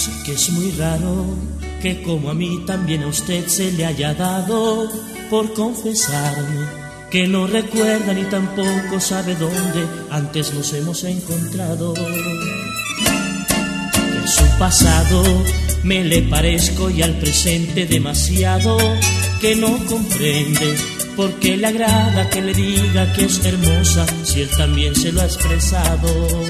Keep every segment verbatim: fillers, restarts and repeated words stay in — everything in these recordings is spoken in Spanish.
Sé que es muy raro que como a mí también a usted se le haya dado por confesarme que no recuerda ni tampoco sabe dónde antes nos hemos encontrado. En su pasado me le parezco y al presente demasiado, que no comprende por qué le agrada que le diga que es hermosa si él también se lo ha expresado.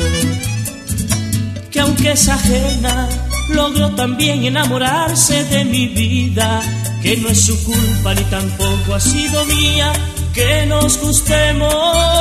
Que aunque es ajena logró también enamorarse de mi vida, que no es su culpa ni tampoco ha sido mía que nos gustemos,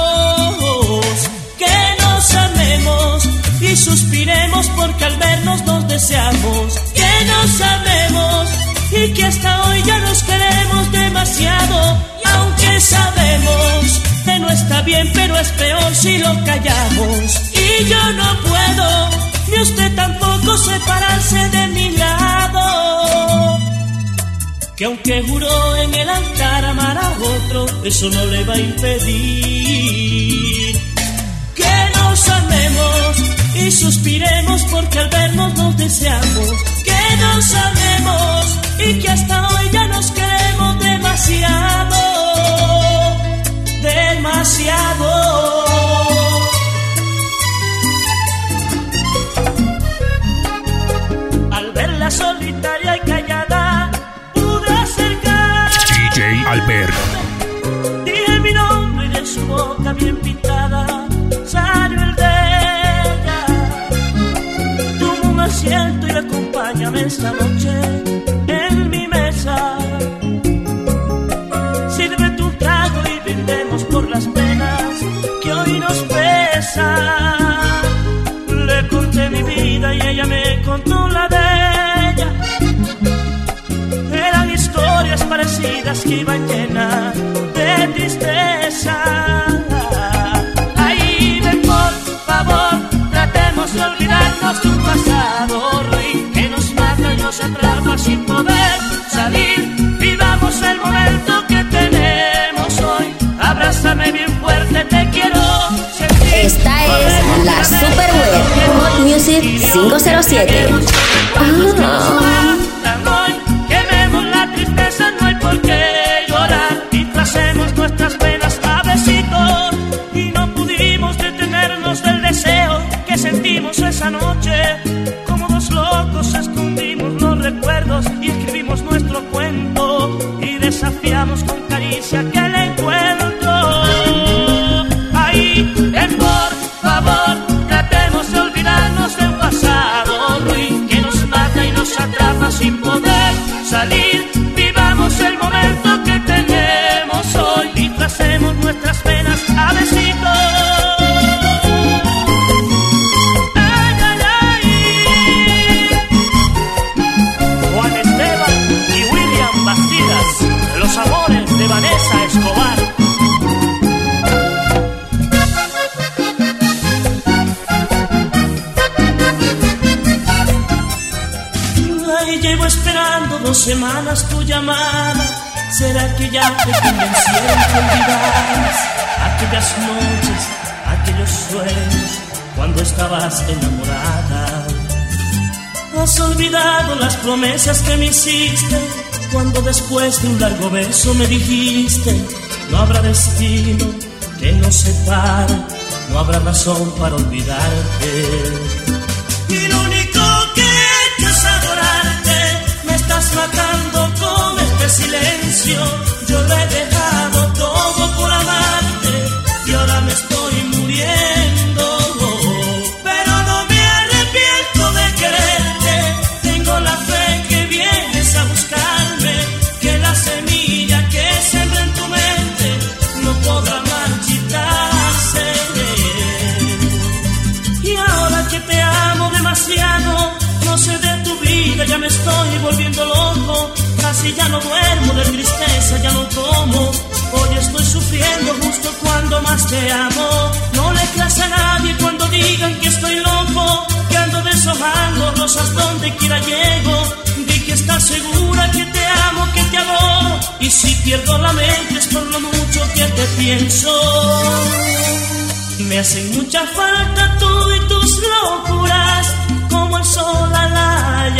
que nos amemos y suspiremos porque al vernos nos deseamos, que nos amemos y que hasta hoy ya nos queremos demasiado. Y aunque sabemos que no está bien, pero es peor si lo callamos. Y yo no puedo, ni usted tampoco, separarse de mi lado. Que aunque juró en el altar amar a otro, eso no le va a impedir que nos amemos y suspiremos porque al vernos nos deseamos, que nos amemos y que hasta hoy ya nos queremos demasiado, demasiado. Al verla solitaria y callada pude acercar D J Albert. Dije mi nombre y de su boca bien pintada salió el de ella. Toma un asiento y acompáñame esta noche en mi mesa. Sírvete un trago y brindemos por las penas que hoy nos pesan. Le conté mi vida y ella me contó la de ella. Eran historias parecidas que iban llenas de tristeza. Ay, ven por favor, tratemos de olvidarnos de un pasado ruin que nos mata y nos atrapa sin poder salir. Vivamos el momento que tenemos hoy. Abrázame bien fuerte, te quiero sentir. Esta es la Super Web Hot Music cinco cero siete. Ah. Quememos la tristeza, no hay por qué llorar. Disfracemos nuestras penas a besitos. Y no pudimos detenernos del deseo que sentimos esa noche. Como dos locos escondimos los recuerdos y escribimos nuestro cuento. Y desafiamos con caricia aquel encuentro. Ahí, ven por favor, tratemos de olvidarnos de un pasado ruin que nos mata y nos atrapa sin poder salir. Vivamos el momento que tenemos hoy. Disfracemos nuestras penas a besitos. Ay, ay, ay. Juan Esteban y William Bastidas, los amores de Vanessa Escobar. Llevo esperando dos semanas tu llamada. ¿Será que ya te convencieron que olvidaras aquellas noches, aquellos sueños cuando estabas enamorada? Has olvidado las promesas que me hiciste cuando después de un largo beso me dijiste: no habrá destino que nos separe, no habrá razón para olvidarte. Y lo único que he hecho es adorarte. Me estás matando con este silencio. Yo lo he dejado todo por amarte y ahora me estoy muriendo. Pero no me arrepiento de quererte. Tengo la fe que vienes a buscarme, que la semilla que sembré en tu mente no podrá marchitarse. Y ahora que te amo demasiado, no sé de tu vida, ya me estoy volviendo loco. Casi ya no duermo de tristeza, ya no como. Hoy estoy sufriendo justo cuando más te amo. No le creas a nadie cuando digan que estoy loco, que ando deshojando rosas donde quiera llego. Di que estás segura que te amo, que te adoro. Y si pierdo la mente es por lo mucho que te pienso. Me hacen mucha falta tú y tus locuras, como el sol al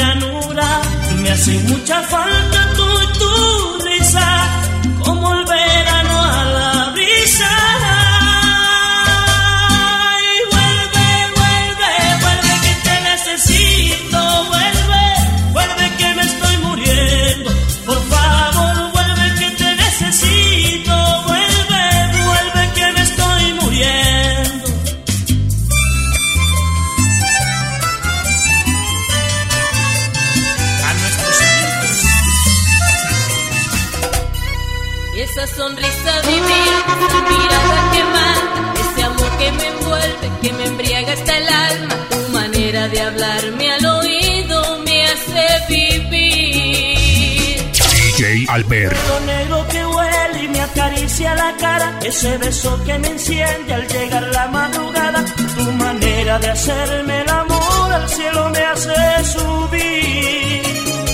hacen mucha falta tú y tu risa, como el verano a la brisa. Y vuelve, vuelve, vuelve que te necesito. Vuelve, vuelve que me estoy muriendo. Por favor, vuelve que te necesito. Vuelve, vuelve que me estoy muriendo. A nuestros amigos. Y esa sonrisa divina, esa mirada que mata, ese amor que me envuelve, que me embriaga hasta el alma. Tu manera de hablarme al oído me hace vivir. D J Albert. Lo negro que huele y me acaricia la cara, ese beso que me enciende al llegar la madrugada. Tu manera de hacerme el amor al cielo me hace subir.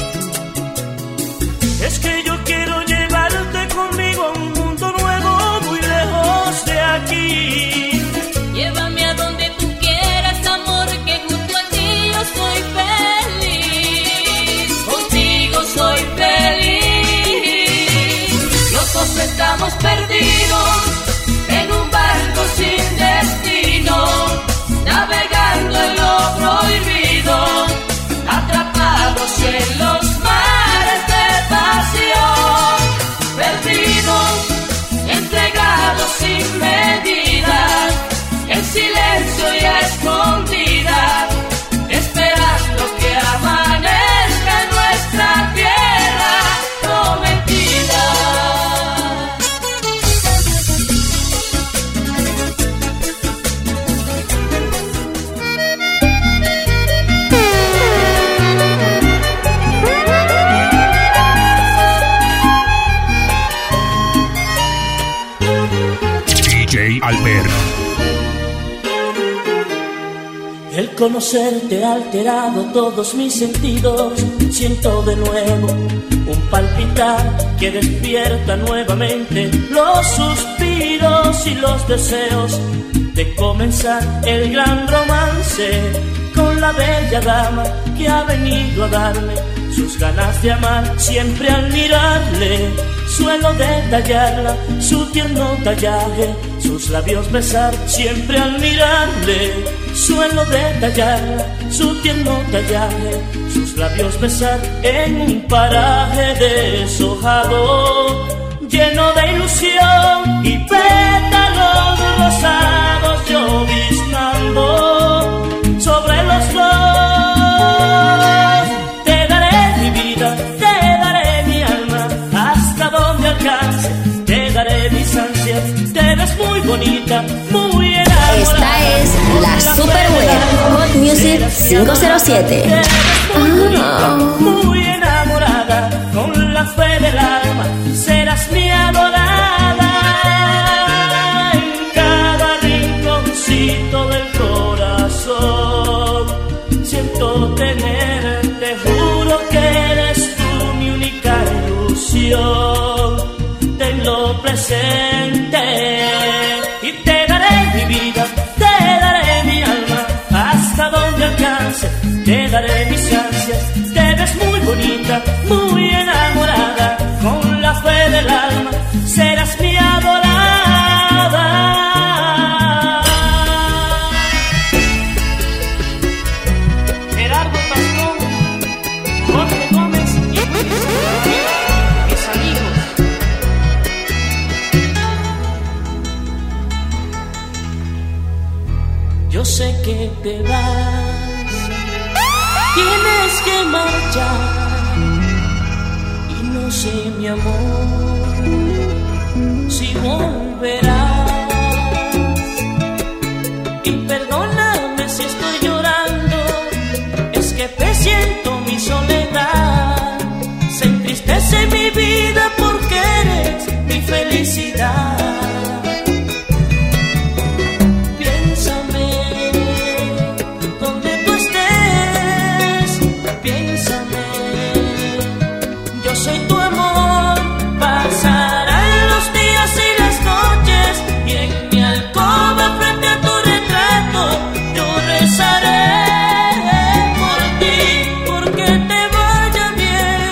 Es que yo quiero llevarte conmigo a un mundo nuevo, muy lejos de aquí. Llévame a donde tú quieras, amor, que junto a ti yo soy feliz. Contigo soy feliz. Los dos estamos perdidos en un barco sin destino, navegando en lo prohibido, atrapados en los mares de pasión, perdidos, entregados sin medida, en silencio y a escondidas, esperando que amanezca en nuestra tierra prometida. D J Albert. El conocerte ha alterado todos mis sentidos. Siento de nuevo un palpitar que despierta nuevamente los suspiros y los deseos de comenzar el gran romance con la bella dama que ha venido a darme sus ganas de amar. Siempre al mirarle suelo detallarla, su tierno tallaje, sus labios besar. Siempre al mirarle suelo detallarla, su tierno tallaje, sus labios besar. En un paraje deshojado, lleno de ilusión y pétalos rosados, lloviznando sobre los dos. Te daré mi vida, te daré mi alma, hasta donde alcance, te daré mis ansias. Te ves muy bonita, muy enamorada. Esta es la Super Web Hot Music cinco cero siete. Te ves muy bonita, muy enamorada, con la fe del alma serás mi adorada. En cada rinconcito del corazón siento tenerte, juro que eres tú mi única ilusión. Tenlo presente y te daré mi vida, te daré mi alma, hasta donde alcance, te daré mis ansias. Te ves muy bonita, muy enamorada, con la fe del alma serás mi adorada. Gerardo Pascón, Jorge Gómez y Luis, mis amigos. Yo sé que te vas, tienes que marchar, y no sé, mi amor, si volverás. Y perdóname si estoy llorando, es que presiento mi soledad. Se entristece mi vida porque eres mi felicidad. Soy tu amor, pasarán los días y las noches, y en mi alcoba frente a tu retrato yo rezaré por ti, porque te vaya bien.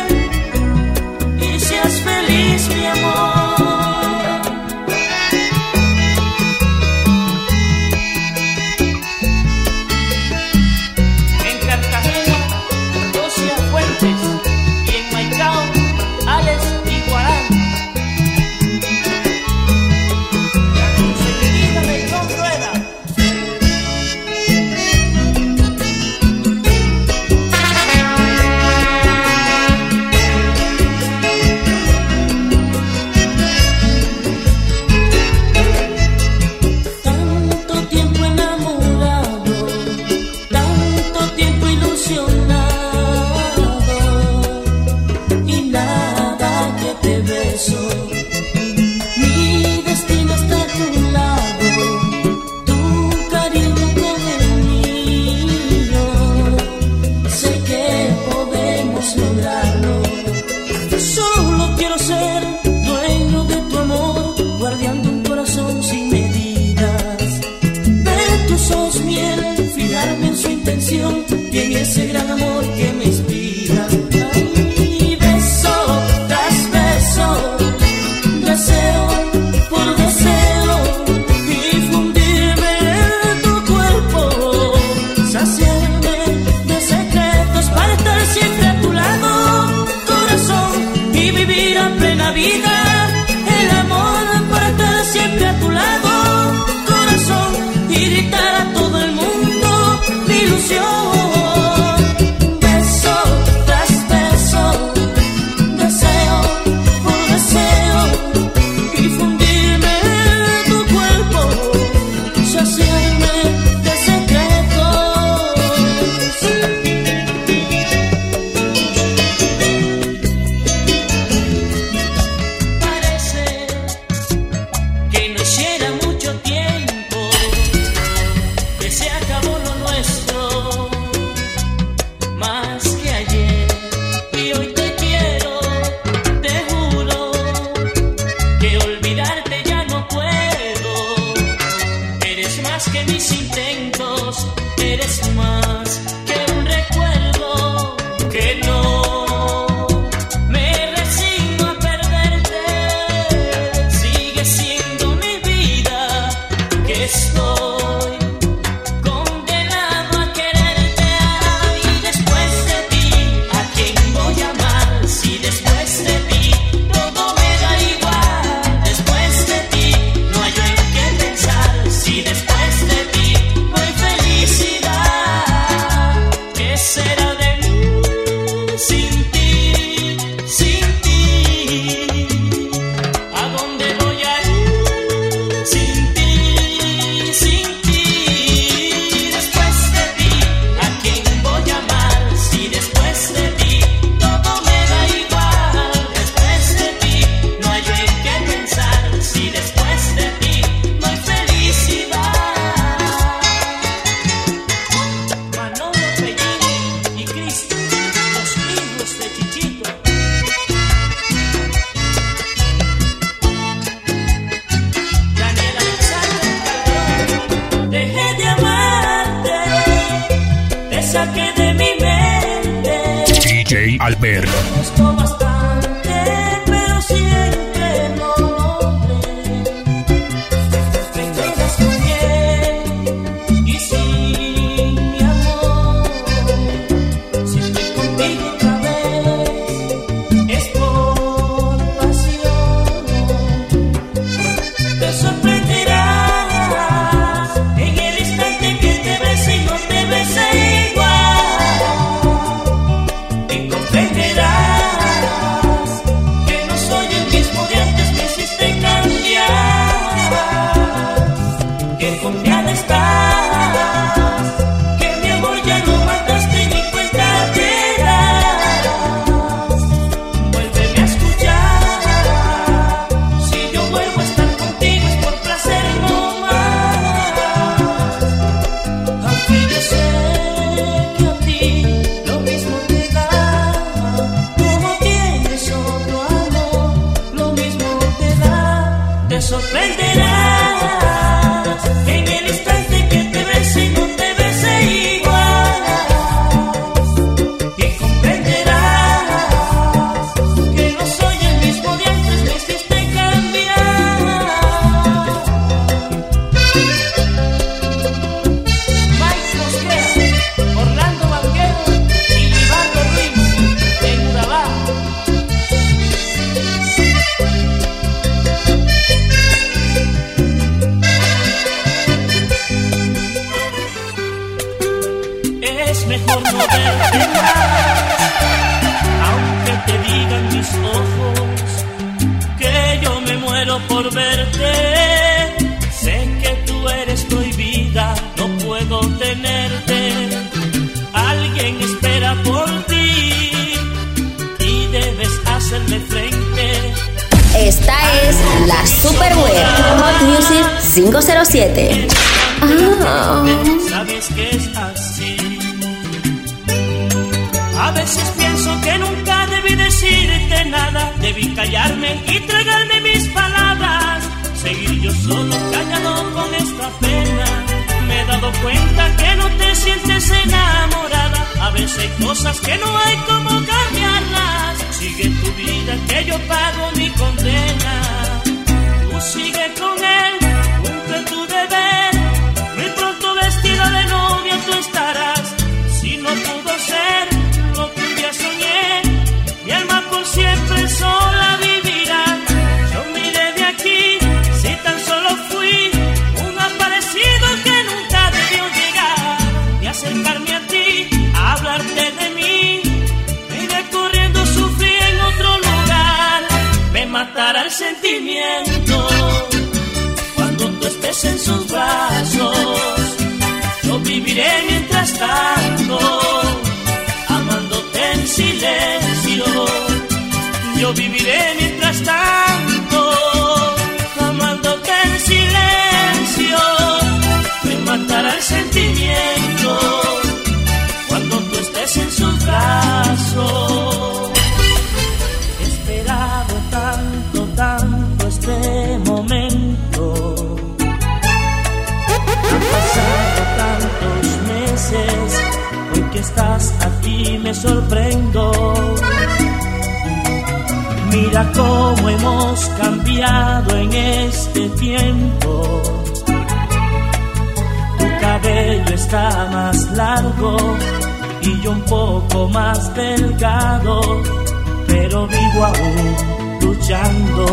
sin ti, sin ti. ¿A dónde voy a ir sin ti, sin ti? Después de ti, ¿a quién voy a amar? Si después de ti todo me da igual. Después de ti no hay en qué pensar. Si después de ti no hay felicidad. Manolo Pellini y Cristo, los hijos de Chichito. Daniel Alexander Calderón. Dejé de amarte, te saqué de mi mente. D J Albert. Me costó bastante, pero siempre no logré. Me quedas muy bien y sin mi amor. Si estoy contigo otra vez es por pasión. Te sorprenderás en el instante que te ves y no te ves igual. Y comprenderás que no soy el mismo de antes, me hiciste cambiar. Que confiada estás, que mi amor ya no mataste ni cuenta te das. Vuélveme a escuchar, si yo vuelvo a estar contigo es por placer no más. Aunque yo sé que a ti lo mismo te da, como tienes otro amor, lo mismo te da. Te sorprenderás en el instante que te ves y no te ves igual. Y comprenderás que no soy el mismo de antes, me hiciste cambiar. Mike Mosquera, Orlando Banquero y Libardo Ruiz en Urabá. Es mejor no verte más, aunque te digan mis ojos que yo me muero por verte. Sé que tú eres prohibida, no puedo tenerte. Alguien espera por ti y debes hacerle frente. Esta es la Super Web Hot Music cinco cero siete. Ah. Sabes que es así. A veces pienso que nunca debí decirte nada. Debí callarme y tragarme mis palabras. Seguir yo solo callado con esta pena. Me he dado cuenta que no te sientes enamorada. A veces hay cosas que no hay como cambiarlas. Sigue tu vida que yo pago mi condena. Tú sigue con él, cumple tu deber. Muy pronto vestida de novia tú estarás. Si no pudo ser lo que un día soñé, mi alma por siempre sola vivirá. Yo miré de aquí, si tan solo fui un aparecido que nunca debió llegar. Y acercarme a ti, a hablarte de mí, iré corriendo, sufrí en otro lugar. Me matará el sentimiento cuando tú estés en sus brazos. Yo viviré mientras tanto, amándote en silencio. Yo viviré mientras tanto, amándote en silencio. Me matará el sentimiento cuando tú estés en sus brazos. He esperado tanto, tanto este momento. Han pasado tantos meses, hoy que estás aquí me sorprendo. Mira cómo hemos cambiado en este tiempo. Tu cabello está más largo y yo un poco más delgado, pero vivo aún luchando.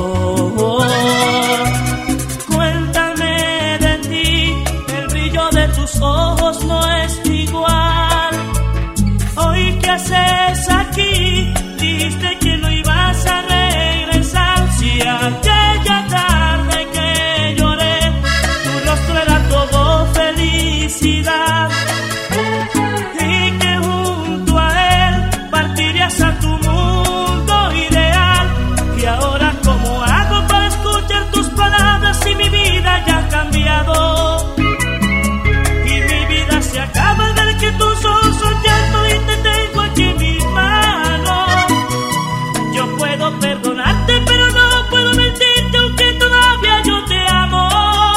Cuéntame de ti, el brillo de tus ojos no es igual. Hoy que haces aquí, dijiste que no ibas a regresar. Si aquella tarde que lloré, tu rostro era todo felicidad, y que junto a él partirías a tu mundo ideal. Y ahora, ¿cómo hago para escuchar tus palabras si mi vida ya ha cambiado? Y mi vida se acaba al ver que tus ojos son llanto y te tengo aquí en mis manos. Yo puedo perdonarte, pero no puedo mentirte, aunque todavía yo te amo.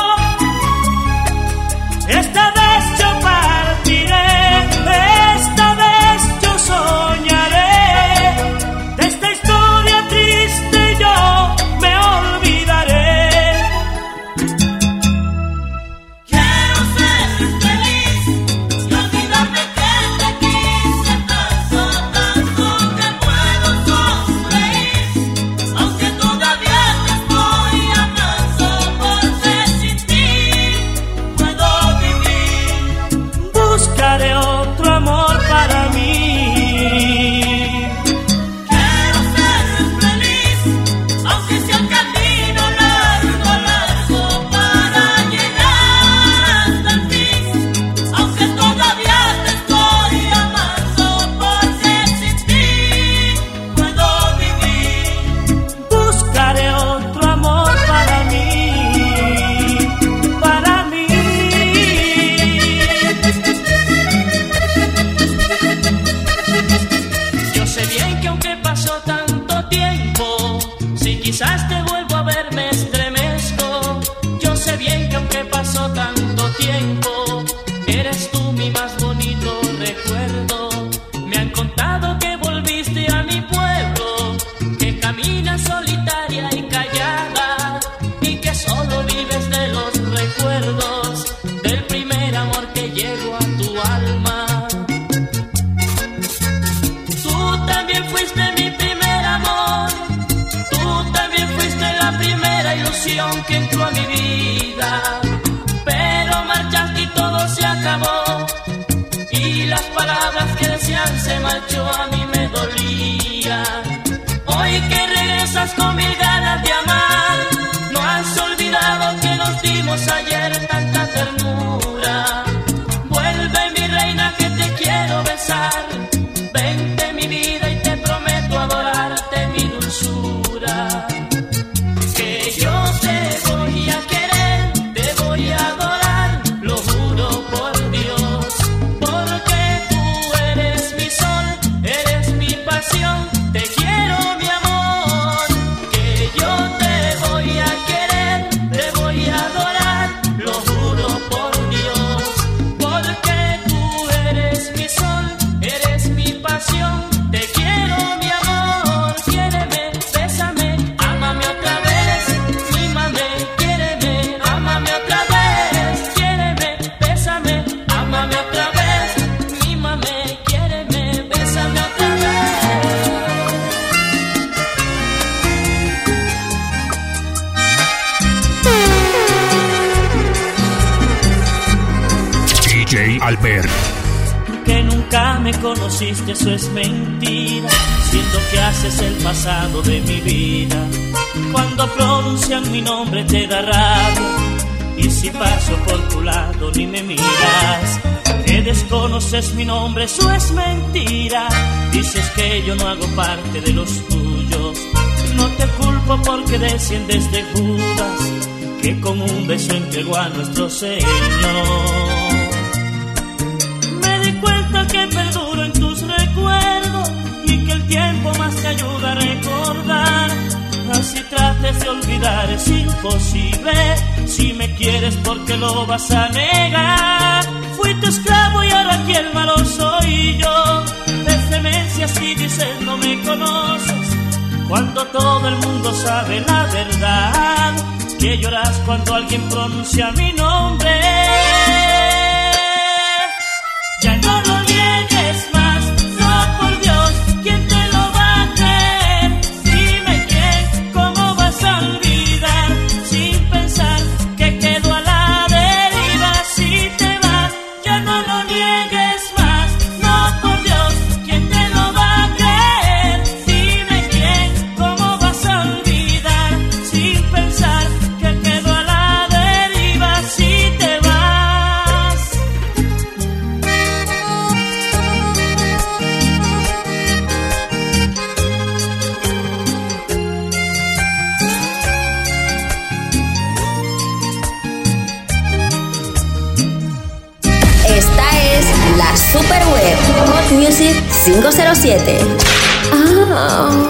Esta vez yo partiré, esta vez yo soñaré. De esta historia triste yo me olvidaré. Quiero ser feliz y olvidarme que te quise tanto, tanto que puedo sonreír, aunque todavía te estoy amando, porque sin ti puedo vivir. Buscaré otro amor para mí. Quiero ser feliz, aunque sea un camino largo, largo para llegar hasta el fin, aunque todavía te estoy amando, porque sin ti puedo vivir. Buscaré otro amor para mí, para mí. Yo sé bien que aunque pasó tanto tiempo, si quizás te vuelvo a ver me estremezco. Yo sé bien que aunque pasó tanto tiempo, eres tú mi más bonito recuerdo. Me han contado que volviste a mi pueblo, que caminas solitaria y callada, y que solo vives de los recuerdos del primer amor que llegó a tu alma. Tú también fuiste mi primer amor, tú también fuiste la primera ilusión que entró a mi vida, pero marchaste y todo se acabó, y las palabras que decían se marchó, a mí me dolía. Hoy que regresas con mil ganas de amar, no has olvidado que nos dimos ayer tanta ternura. Vuelve mi reina que te quiero besar, vente mi vida y te prometo adorarte, mi dulzura. Que yo te voy a querer, te voy a adorar, lo juro por Dios, porque tú eres mi sol, eres mi pasión, te quiero mi amor. Que yo te voy a querer, te voy a adorar, lo juro por Dios, porque tú eres mi sol, eres mi pasión, te quiero mi amor. Quiéreme, bésame, ámame otra vez, mímame, quiéreme, ámame otra vez. Quiéreme, bésame, ámame otra vez, mímame, quiéreme, bésame otra vez. D J Albert. Que nunca me conociste, eso es mentira. Siento que haces el pasado de mi vida. Cuando pronuncian mi nombre te da rabia, y si paso por tu lado ni me miras. Que desconoces mi nombre, eso es mentira. Dices que yo no hago parte de los tuyos. No te culpo porque desciendes de Judas, que con un beso entregó a nuestro Señor. Me di cuenta que perduro en tus recuerdos, y que el tiempo más te ayuda a recordar. Así trates de olvidar, es imposible. Si me quieres, ¿por qué lo vas a negar? Fui tu esclavo y ahora aquí el malo soy yo. Es demencia si dices no me conoces, cuando todo el mundo sabe la verdad. Que lloras cuando alguien pronuncia mi nombre. Ya no lo niegues más, no, por Dios, ¿quién te lo va a creer? Dime quién, ¿cómo vas a olvidar sin pensar que quedo a la deriva? Si te vas, ya no lo niegues más, no, por Dios, ¿quién te lo va a creer? Hot Music cinco cero siete. Ah.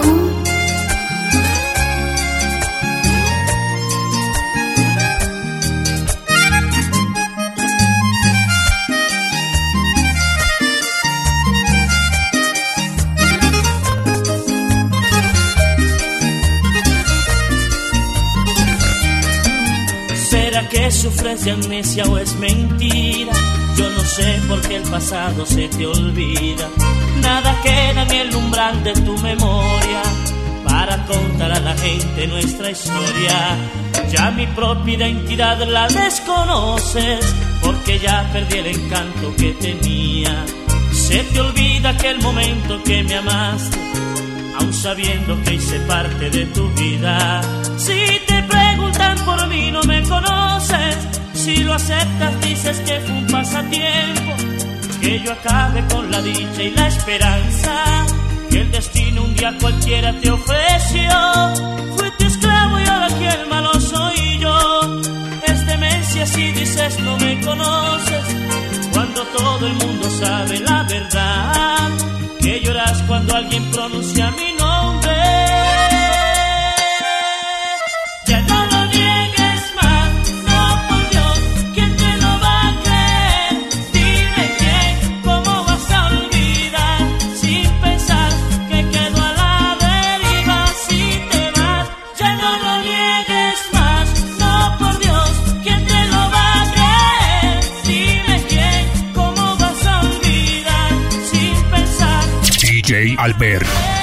¿Será que sufres de amnesia o es mentira? Yo no sé por qué el pasado se te olvida. Nada queda en el umbral de tu memoria para contar a la gente nuestra historia. Ya mi propia identidad la desconoces porque ya perdí el encanto que tenía. Se te olvida aquel momento que me amaste, aún sabiendo que hice parte de tu vida. Si te preguntan por mí no me conoces, si lo aceptas dices que fue un pasatiempo, que yo acabe con la dicha y la esperanza que el destino un día cualquiera te ofreció. Fui tu esclavo y ahora quien malo soy yo. Es demencia si dices no me conoces, cuando todo el mundo sabe la verdad, que lloras cuando alguien pronuncia mi nombre. Ya no lo niegues más, no por Dios, ¿quién te lo va a creer? Dime quién, ¿cómo vas a olvidar sin pensar que quedo a la deriva si te vas? Ya no lo niegues más, no por Dios, ¿quién te lo va a creer? Dime quién, ¿cómo vas a olvidar sin pensar? D J Albert.